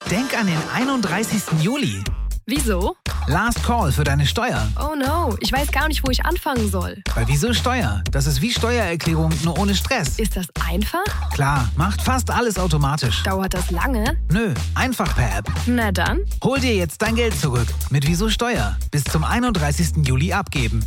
Denk an den 31. Juli. Wieso? Last Call für deine Steuer. Oh no, ich weiß gar nicht, wo ich anfangen soll. Bei Wieso Steuer? Das ist wie Steuererklärung, nur ohne Stress. Ist das einfach? Klar, macht fast alles automatisch. Dauert das lange? Nö, einfach per App. Na dann. Hol dir jetzt dein Geld zurück mit Wieso Steuer. Bis zum 31. Juli abgeben.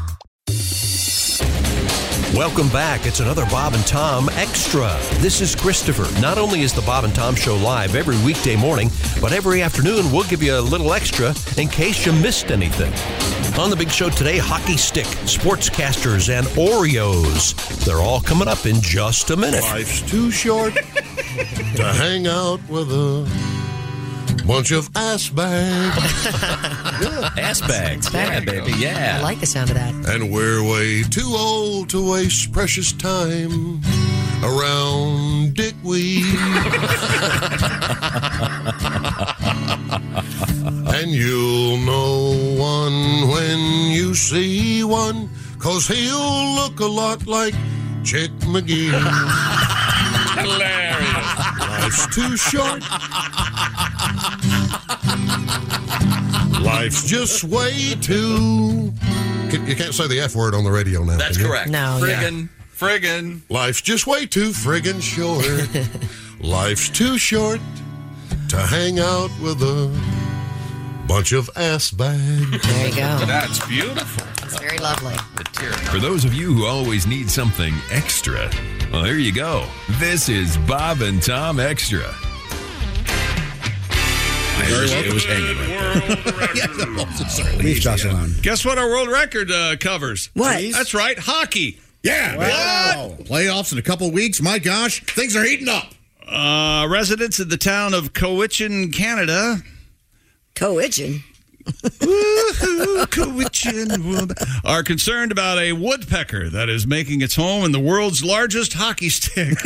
Welcome back. It's another Bob and Tom Extra. This is Christopher. Not only is the Bob and Tom Show live every weekday morning, but every afternoon we'll give you a little extra in case you missed anything. On the big show today, hockey stick, sportscasters, and Oreos. They're all coming up in just a minute. Life's too short to hang out with a bunch of ass bags. Ass bags. Yeah, baby. Yeah. I like the sound of that. And we're way too old to waste precious time around dickweed. And you'll know one when you see one, 'cause he'll look a lot like Chick McGee. Hilarious. Life's too short. Life's just way too... You can't say the F word on the radio now. That's correct. No, Friggin'. Life's just way too friggin' short. Life's too short to hang out with a bunch of ass bags. There you go. That's beautiful. It's very lovely. For those of you who always need something extra, well, here you go. This is Bob and Tom Extra. It was hanging right there. Leave Josh alone. Guess what our world record covers? What? That's right, hockey. Yeah. Wow. Playoffs in a couple weeks. My gosh, things are heating up. Residents of the town of Cowichan, Canada. Cowichan? Cowichan are concerned about a woodpecker that is making its home in the world's largest hockey stick.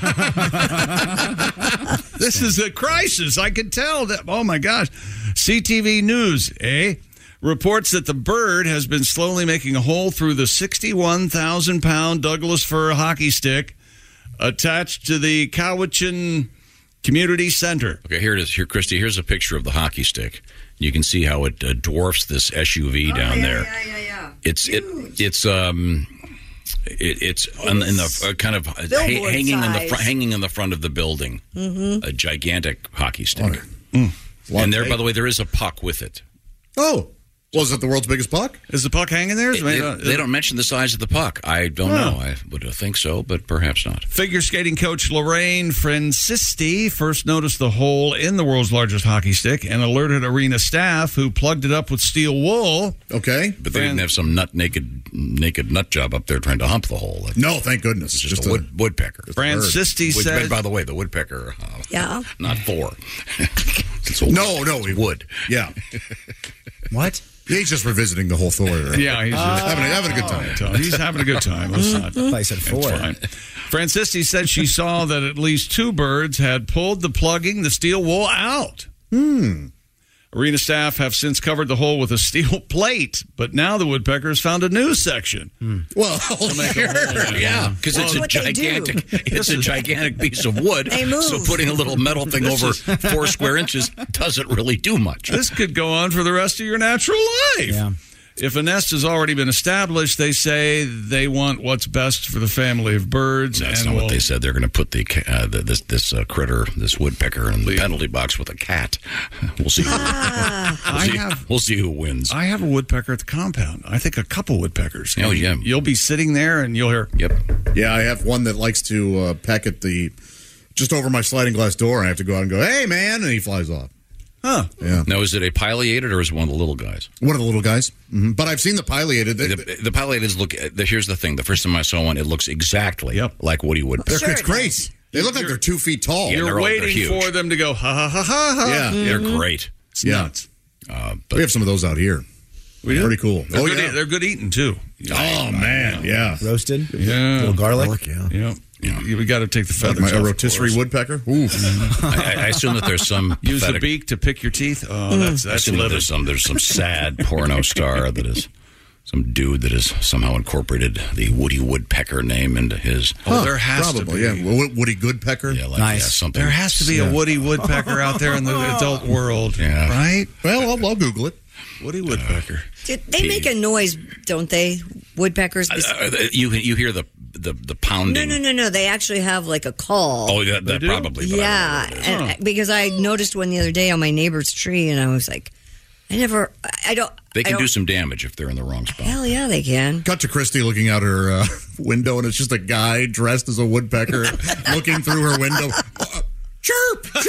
This is a crisis. I can tell that. Oh, my gosh. CTV News, reports that the bird has been slowly making a hole through the 61,000-pound Douglas fir hockey stick attached to the Cowichan Community Center. Okay, here it is. Here, Christy, here's a picture of the hockey stick. You can see how it dwarfs this SUV down there. Yeah. It's in the kind of hanging in the front of the building. Mm-hmm. A gigantic hockey stick. And there, by the way, there is a puck with it. Oh. Was it the world's biggest puck? Is the puck hanging there? They don't mention the size of the puck. I don't know. I would think so, but perhaps not. Figure skating coach Lorraine Francisti first noticed the hole in the world's largest hockey stick and alerted arena staff, who plugged it up with steel wool. Okay. But they didn't have some naked nut job up there trying to hump the hole. No, thank goodness. It's just a woodpecker. Francisti said... By the way, the woodpecker, not Thor. No, wood. Yeah. What? He's just revisiting the whole Thor. Right? Yeah, he's just having a good time. He's having a good time. Let's not. I said four. Francisti said she saw that at least two birds had pulled the steel wool out. Arena staff have since covered the hole with a steel plate, but now the woodpeckers found a new section. Well, yeah, because it's a gigantic piece of wood. They move. So putting a little metal thing over 4 square inches doesn't really do much. This could go on for the rest of your natural life. Yeah. If a nest has already been established, they say they want what's best for the family of birds. That's not what they said. They're going to put this critter, this woodpecker, in the penalty box with a cat. We'll see. We'll see who wins. I have a woodpecker at the compound. I think a couple woodpeckers. Oh, yeah. You'll be sitting there and you'll hear... Yep. Yeah, I have one that likes to peck at just over my sliding glass door. I have to go out and go, hey, man, and he flies off. Huh. Yeah. Now, is it a pileated or is it one of the little guys? One of the little guys. Mm-hmm. But I've seen the pileated. The pileateds look... Here's the thing. The first time I saw one, it looks exactly like Woody Woodpecker. It's great. They look like they're 2 feet tall. Yeah, you're waiting for them to go, ha, ha, ha, ha, ha. Yeah. They're great. It's nuts. But we have some of those out here. Pretty cool. They're good eating, too. Oh, man, yeah. Roasted? Yeah. A little garlic? Yeah. We got to take the feathers off. A rotisserie woodpecker? Ooh. I assume that there's some... Use the beak to pick your teeth? Oh, that's I assume that there's some sad porno star that is Some dude that has somehow incorporated the Woody Woodpecker name into his. There has probably, to be. Yeah. Woody Goodpecker? Yeah, like, Nice. yeah, something. There has to be a Woody Woodpecker out there in the adult world, right? Well, I'll Google it. Woody Woodpecker. They make a noise, don't they? Woodpeckers. You hear the pounding. No. They actually have like a call. Oh, yeah, that probably. But Yeah, and, because I noticed one the other day on my neighbor's tree, and I was like, I don't. They can do some damage if they're in the wrong spot. Hell yeah, they can. Cut to Christy looking out her window, and it's just a guy dressed as a woodpecker looking through her window. Chirp! Chirp!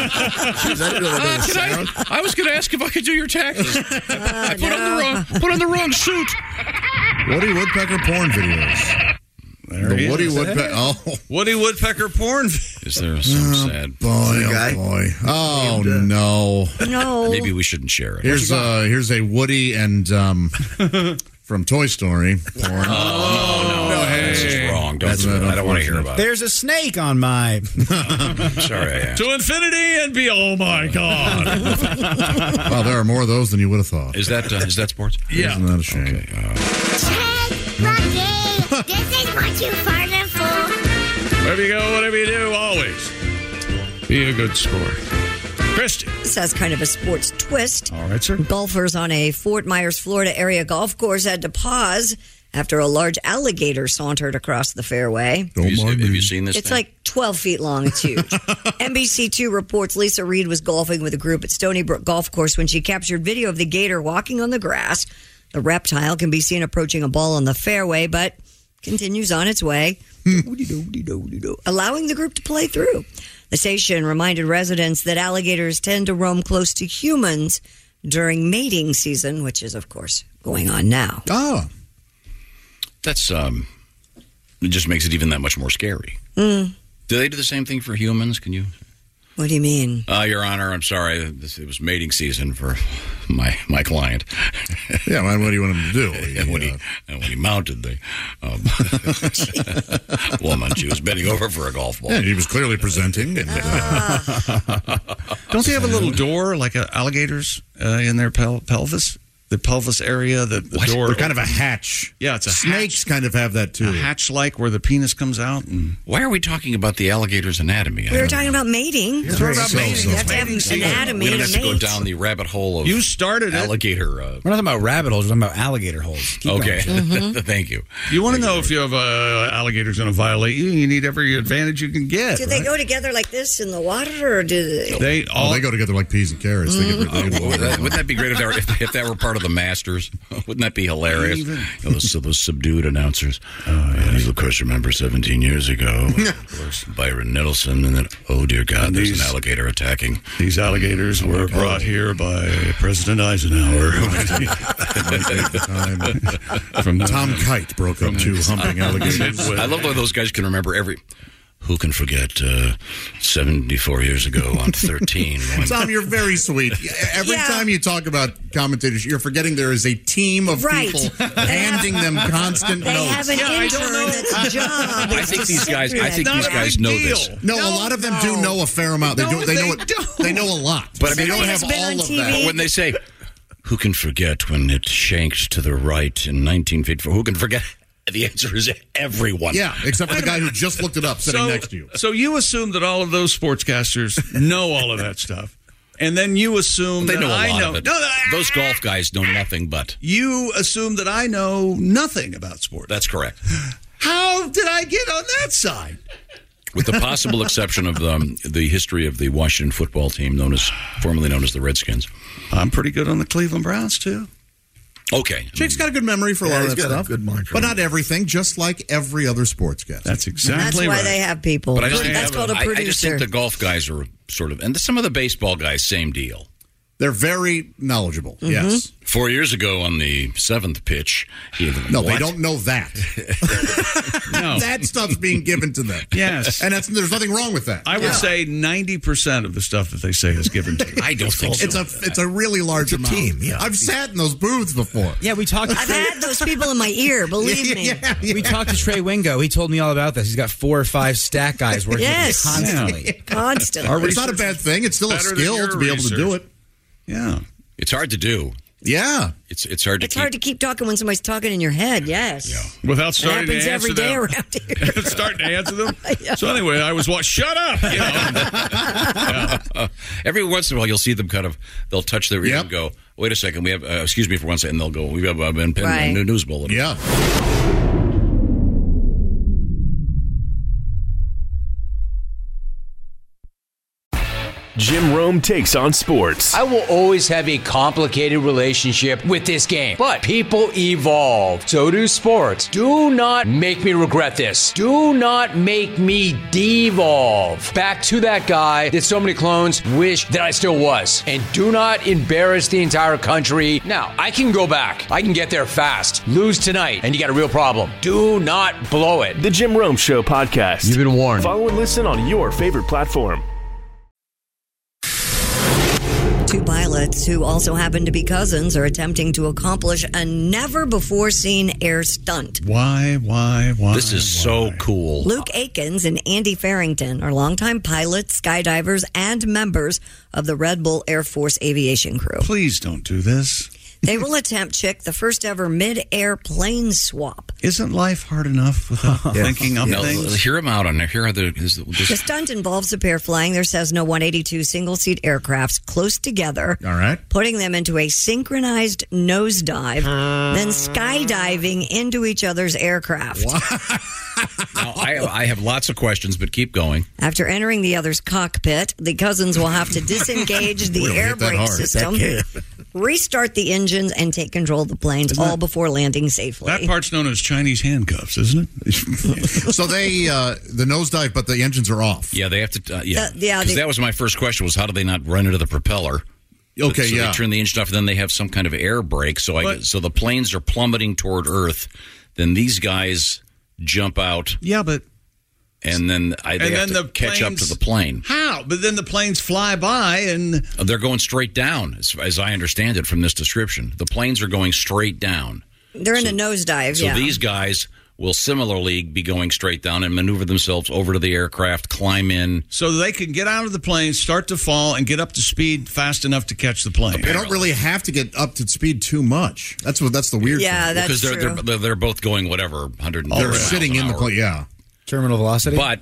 I was going to ask if I could do your taxes. I put on the wrong suit. Woody Woodpecker porn videos. The Woody Woodpecker. Oh, Woody Woodpecker porn. Is there some sad boy? Oh boy! Oh no! No. Maybe we shouldn't share it. Here's a Woody and from Toy Story porn. No, this is wrong. I don't want to hear about it. There's a snake on my. Sorry, I asked. To infinity and beyond. Oh my God! Wow, there are more of those than you would have thought. Is that sports? Yeah. Isn't that a shame? Okay, this is what you farted for. Wherever you go, whatever you do, always be a good sport. Christy. This has kind of a sports twist. All right, sir. Golfers on a Fort Myers, Florida area golf course had to pause after a large alligator sauntered across the fairway. Have you seen this? It's thing? like 12 feet long. It's huge. NBC2 reports Lisa Reed was golfing with a group at Stony Brook Golf Course when she captured video of the gator walking on the grass. The reptile can be seen approaching a ball on the fairway, but continues on its way, allowing the group to play through. The station reminded residents that alligators tend to roam close to humans during mating season, which is, of course, going on now. Oh. That's, it just makes it even that much more scary. Do they do the same thing for humans? Can you? What do you mean? Your Honor, I'm sorry. It was mating season for my client. Yeah, what do you want him to do? And when he mounted the woman, she was bending over for a golf ball. Yeah, he was clearly presenting. And, Don't they have a little door like alligators in their pelvis? The pelvis area, the door. They're kind of a hatch. Yeah, it's a Snakes kind of have that too. A hatch-like where the penis comes out. And why are we talking about the alligator's anatomy? We were talking about mating. Yeah, we're about mating. You have to have anatomy we don't to have to go mate. down the rabbit hole of you started alligator. We're not talking about rabbit holes. We're talking about alligator holes. Keep okay, Mm-hmm. Thank you. You want to know if you have alligators going to violate you? You need every advantage you can get. Do they go together like this in the water, or do they? They go together like peas and carrots. They get wouldn't that be great if that were part of the Masters? Wouldn't that be hilarious? Those subdued announcers. You of course remember 17 years ago, Byron Nettleson, and then oh dear God, there's an alligator attacking. These alligators were brought here by President Eisenhower. From Tom Kite broke up two humping alligators. I love the way those guys can remember every. Who can forget 74 years ago on 13? Tom, you're very sweet. Every time you talk about commentators, you're forgetting there is a team of people handing them constant they notes. have an intern that's a job. I think these guys know this. No, a lot of them do know a fair amount. They know a lot. But they don't have all of that. When they say, who can forget when it shanked to the right in 1954? Who can forget? The answer is everyone. Yeah, except for the guy who just looked it up sitting next to you. So you assume that all of those sportscasters know all of that stuff. And then you assume they that know a I lot know. of it. Those golf guys know nothing but. You assume that I know nothing about sports. That's correct. How did I get on that side? With the possible exception of the history of the Washington football team, formerly known as the Redskins. I'm pretty good on the Cleveland Browns, too. Okay. Jake's got a good memory for a lot of that stuff. Good mind, but not everything, just like every other sports guest. That's exactly right. That's why they have people. But that's called a producer. I just think the golf guys are sort of, and some of the baseball guys, same deal. They're very knowledgeable, yes. 4 years ago on the seventh pitch, they don't know that. No. That stuff's being given to them. Yes. And there's nothing wrong with that. I would say 90% of the stuff that they say is given to you. I don't think so. It's a really large amount. Team, yeah. I've sat in those booths before. Yeah, we talked. I've had those people in my ear, believe me. We talked to Trey Wingo. He told me all about this. He's got 4 or 5 stat guys working Yes. constantly. Constantly. It's not a bad thing. It's still a skill to be able to do it. Yeah. It's hard to do. Yeah. It's hard to It's hard to keep talking when somebody's talking in your head. Yes. Yeah. Without starting to happens answer every day them. around here. Starting to answer them. So anyway, I was shut up. You know. Every once in a while, you'll see them they'll touch their ear and go, wait a second, we have, excuse me for 1 second, and they'll go, we have been pinned Right. a new news bulletin. Yeah. Jim Rome takes on sports. I will always have a complicated relationship with this game, but people evolve. So do sports. Do not make me regret this. Do not make me devolve back to that guy that so many clones wish that I still was. And do not embarrass the entire country. Now, I can go back. I can get there fast. Lose tonight, and you got a real problem. Do not blow it. The Jim Rome Show podcast. You've been warned. Follow and listen on your favorite platform. Two pilots who also happen to be cousins are attempting to accomplish a never-before-seen air stunt. Why? This is so cool. Luke Aikens and Andy Farrington are longtime pilots, skydivers, and members of the Red Bull Air Force aviation crew. Please don't do this. They will attempt, Chick, the first ever mid-air plane swap. Isn't life hard enough without thinking of things? Hear him out on there. Here are the The stunt involves the pair flying their Cessna 182 single-seat aircrafts close together, All right. putting them into a synchronized nosedive, then skydiving into each other's aircraft. Now, I have lots of questions, but keep going. After entering the other's cockpit, the cousins will have to disengage the We'll air hit that brake hard. system, restart the engines, and take control of the planes, all before landing safely. That part's known as Chinese handcuffs, isn't it? So they the nosedive, but the engines are off. Yeah, they have to. yeah, because that was my first question: was how do they not run into the propeller? Okay, so yeah. they turn the engine off, and then they have some kind of air brake. So so the planes are plummeting toward Earth. Then these guys jump out. Yeah, but and then they have to catch up to the plane. How? But then the planes fly by and they're going straight down, as I understand it from this description. The planes are going straight down. They're in a nosedive, So yeah. these guys will similarly be going straight down and maneuver themselves over to the aircraft, climb in. so they can get out of the plane, start to fall, and get up to speed fast enough to catch the plane. They don't really have to get up to speed too much. That's the weird thing. Because they're both going whatever 100. They're sitting in the plane. Yeah. Terminal velocity. But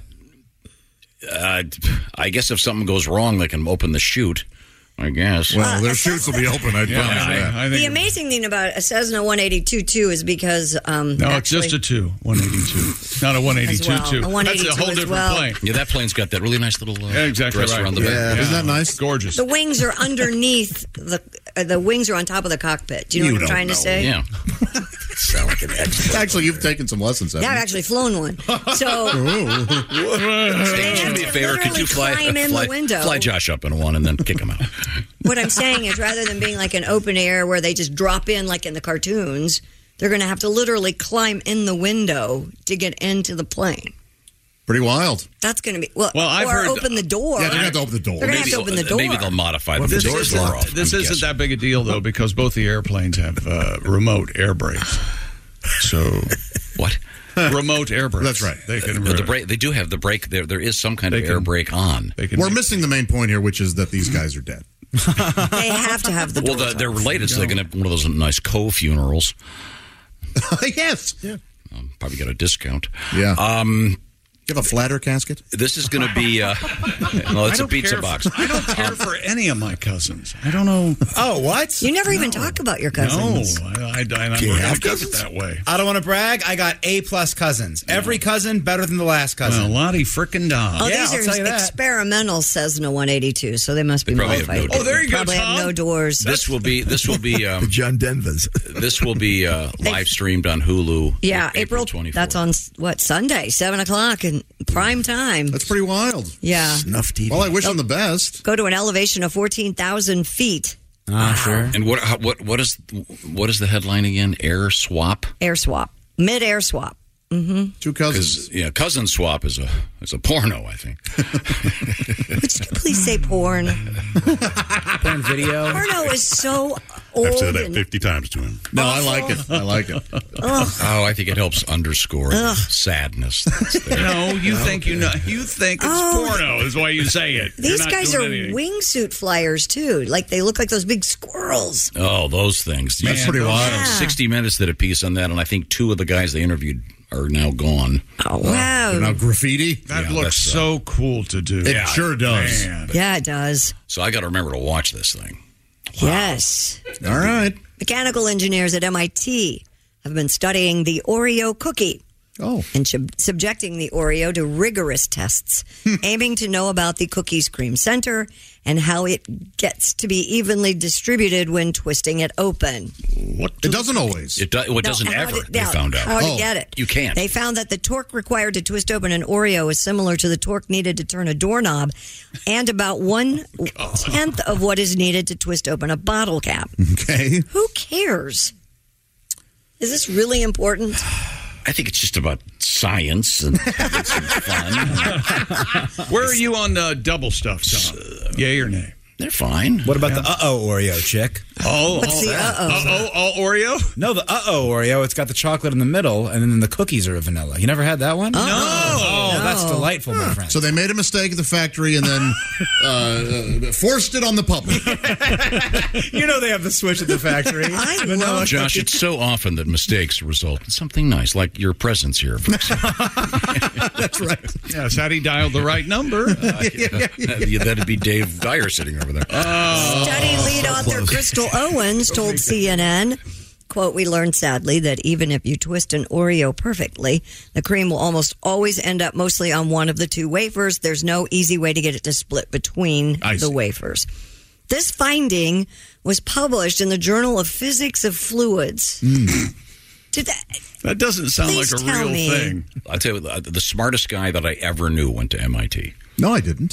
I guess if something goes wrong, they can open the chute. I guess. Well, their chutes will be open. I promise you that. The amazing thing about a Cessna 182 too is because it's just a 182, not a 182. As well. A 182 That's a whole as different well. Yeah, that plane's got that really nice little exactly dresser right. on the back. Isn't that nice? Gorgeous. the wings are underneath the wings are on top of the cockpit. Do you know what I'm trying to say? Yeah. Sound like an expert. Actually, you've taken some lessons. Yeah, I've actually flown one. So do me a favor. Could you climb in the window. fly Josh up in one and then kick him out? what I'm saying is, rather than being like an open air where they just drop in like in the cartoons, they're going to have to literally climb in the window to get into the plane. Pretty wild. That's going to be I've or heard open the door. Yeah, they're going to have to open the door. They're going to have to open the door. Maybe they'll modify the this doors isn't, off. this I'm isn't guessing. that big a deal though, because both the airplanes have remote air brakes. So what? Remote air brakes. That's right. They can The brake. They do have the brake. There is some kind of air brake on. We're missing the main point here, which is that these guys are dead. They have to have the Well, doors they're off. related, so they can have one of those nice co-funerals. Yes. Yeah. Probably get a discount. Yeah. You have a flatter casket? This is going to be. No, it's a pizza box. I don't care for any of my cousins. I don't know. Oh, what? You never even talk about your cousins. No, I don't keep it that way. I don't want to brag. I got A+ cousins. Every cousin better than the last cousin. Well, Lottie frickin' Dom. Oh, Yeah, these I'll are tell you that. experimental Cessna 182, so they must be They probably have modified. no doors. Oh, there you go, Probably have Tom. no doors. This will be. The John Denvers. This will be live streamed on Hulu. Yeah, April 24th. That's on Sunday, 7:00 in prime time. That's pretty wild. Yeah. Snuff TV. Well, I wish them the best. Go to an elevation of 14,000 feet. Sure. And what is the headline again? Air swap. Air swap, mid-air swap. Mm-hmm. Two cousins. Yeah, cousin swap is a porno. I think. Would you please say porn? Porn video. Porno is so old. I've said that and 50 times to him. No, I like it. I like it. Oh, I think it helps underscore the sadness that's there. No, you think you know. You think it's porno is why you say it. These You're not guys are doing anything. wingsuit flyers, too. Like, they look like those big squirrels. Oh, those things. That's pretty wild. Yeah. 60 Minutes did a piece on that, and I think 2 of the guys they interviewed are now gone. Oh, wow. Now graffiti. That Yeah, looks that's, so cool to do. It sure does. Man. Yeah, it does. So I got to remember to watch this thing. Yes. All right. Mechanical engineers at MIT have been studying the Oreo cookie. Oh. And subjecting the Oreo to rigorous tests, aiming to know about the cookie's cream center and how it gets to be evenly distributed when twisting it open. It doesn't always. It doesn't ever, they found out. How to get it. You can't. They found that the torque required to twist open an Oreo is similar to the torque needed to turn a doorknob and about 1/10 of what is needed to twist open a bottle cap. Okay. Who cares? Is this really important? I think it's just about science and having some fun. Where are you on double stuff, Tom? Yay or nay? They're fine. What about the Oreo, chick? What's the All Oreo? No, the Oreo. It's got the chocolate in the middle, and then the cookies are vanilla. You never had that one? No. Oh, that's delightful, my friend. So they made a mistake at the factory and then forced it on the public. You know they have the switch at the factory. I love Josh, it's so often that mistakes result in something nice, like your presence here. That's right. Yes, had he dialed the right number? That'd be Dave Dyer sitting over there. Study lead author Crystal Owens told CNN, quote, "We learned sadly that even if you twist an Oreo perfectly, the cream will almost always end up mostly on one of the 2 wafers. There's no easy way to get it to split between the wafers." This finding was published in the Journal of Physics of Fluids. That doesn't sound like a real thing. I'll tell you, the smartest guy that I ever knew went to MIT. No, I didn't.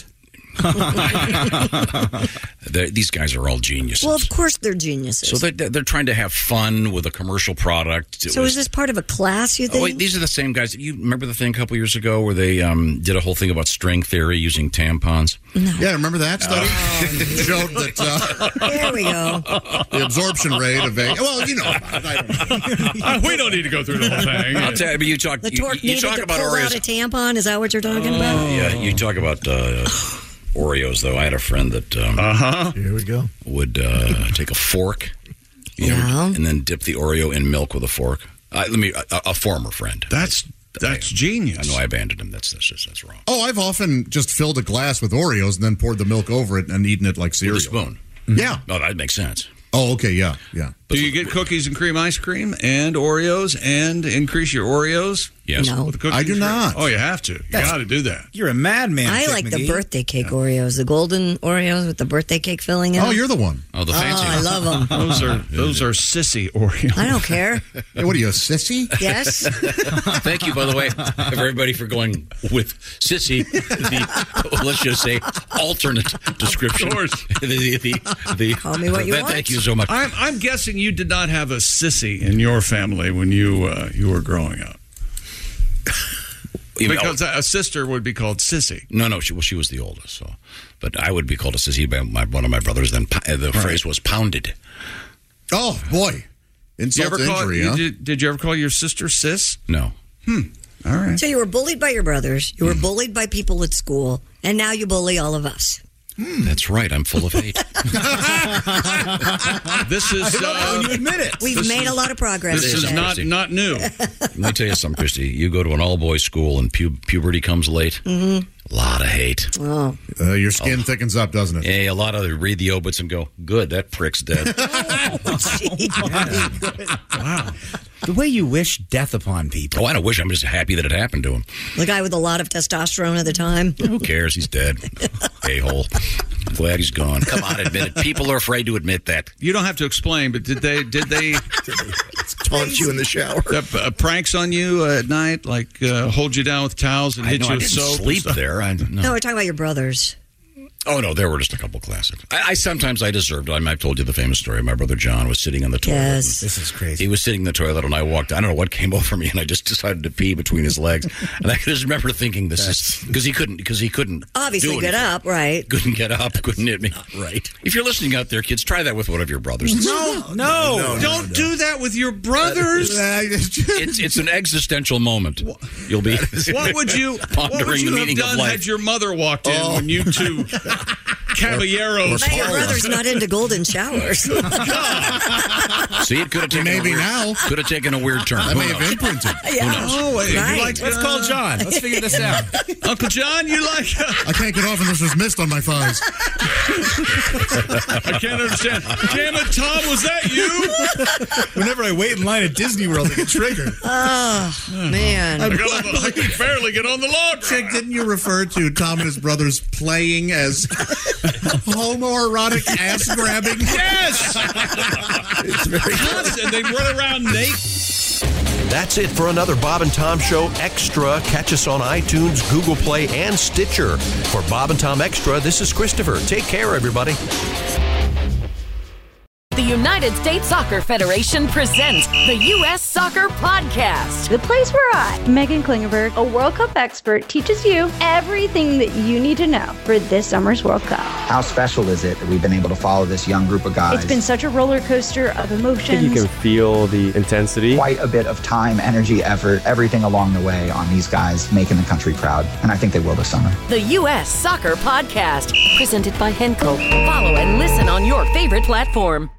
These guys are all geniuses. Well, of course they're geniuses. So they're trying to have fun with a commercial product. Is this part of a class, you think? Wait, these are the same guys. You remember the thing a couple years ago where they did a whole thing about string theory using tampons? No. Yeah, remember that study? It showed that there we go. The absorption rate of well, you know about it. I don't we don't need to go through the whole thing. I'll tell you, but you talk. The torque you needed talk to about pull Oreos. out a tampon. Is that what you're talking about? Yeah, you talk about Oreos. Though I had a friend that Here we go. would take a fork, and then dip the Oreo in milk with a fork. A former friend. That's genius. I know I abandoned him. That's wrong. Oh, I've often just filled a glass with Oreos and then poured the milk over it and eaten it like cereal. With a spoon. Yeah. No, that makes sense. Oh, okay, yeah. Do you get cookies and cream ice cream and Oreos and increase your Oreos? Yes. No. With the cookies I do and cream? not. Oh, you have to. You got to do that. You're a madman. I Chick like the McGee. birthday cake Oreos, the golden Oreos with the birthday cake filling in. Oh, you're the one. Oh, the fancy I ones. love them. Those are sissy Oreos. I don't care. Hey, what are you, a sissy? Yes. Thank you, by the way, everybody, for going with sissy. Let's just say alternate description. Of course. Call me what you want. Thank you so much. I'm guessing you did not have a sissy in your family when you were growing up. Because a sister would be called sissy. No, she was the oldest. So, but I would be called a sissy by one of my brothers. Then the phrase was pounded. Oh boy, insult to injury, huh? Did you ever call your sister sis? No. All right. So you were bullied by your brothers, you were bullied by people at school, and now you bully all of us. That's right. I'm full of hate. This is. you admit it. We've made a lot of progress. This is not new. Let me tell you something, Christy. You go to an all-boys school and puberty comes late. Mm-hmm. A lot of hate. Oh. Your skin thickens up, doesn't it? Hey, a lot of them read the obits and go, good, that prick's dead. Wow. The way you wish death upon people. Oh, I don't wish. I'm just happy that it happened to him. The guy with a lot of testosterone at the time. Who cares? He's dead. A-hole. I'm glad he's gone. Come on, admit it. People are afraid to admit that. You don't have to explain, but did they taunt you in the shower? Pranks on you at night, like hold you down with towels and hit you with soap? Sleep there. No, we're talking about your brothers. Oh, no, there were just a couple classics. Sometimes I deserved it. I've told you the famous story. My brother John was sitting on the toilet. Yes. This is crazy. He was sitting in the toilet, and I walked. I don't know what came over me, and I just decided to pee between his legs. And I just remember thinking, this is because he couldn't obviously get up, right? Couldn't get up, couldn't hit me. Right. If you're listening out there, kids, try that with one of your brothers. No. Don't do that with your brothers. It's an existential moment. You'll be What would you pondering the meaning have done of life. had your mother walked in when you two caballeros? Now your brother's not into golden showers. See, it could have taken could have taken a weird turn. That may have imprinted. Let's call John. Let's figure this out. Uncle John, you like... I can't get off unless there's mist on my thighs. I can't understand. Damn it, Tom, was that you? Whenever I wait in line at Disney World, I get triggered. Oh, man. I can barely get on the lawn. Chick, didn't you refer to Tom and his brothers playing as homoerotic ass grabbing? Yes! It's very constant. They run around naked. That's it for another Bob and Tom Show Extra. Catch us on iTunes, Google Play, and Stitcher. For Bob and Tom Extra, this is Christopher. Take care, everybody. The United States Soccer Federation presents the U.S. Soccer Podcast. The place where I, Megan Klingenberg, a World Cup expert, teaches you everything that you need to know for this summer's World Cup. How special is it that we've been able to follow this young group of guys? It's been such a roller coaster of emotions. I think you can feel the intensity. Quite a bit of time, energy, effort, everything along the way on these guys making the country proud. And I think they will this summer. The U.S. Soccer Podcast, presented by Henkel. Follow and listen on your favorite platform.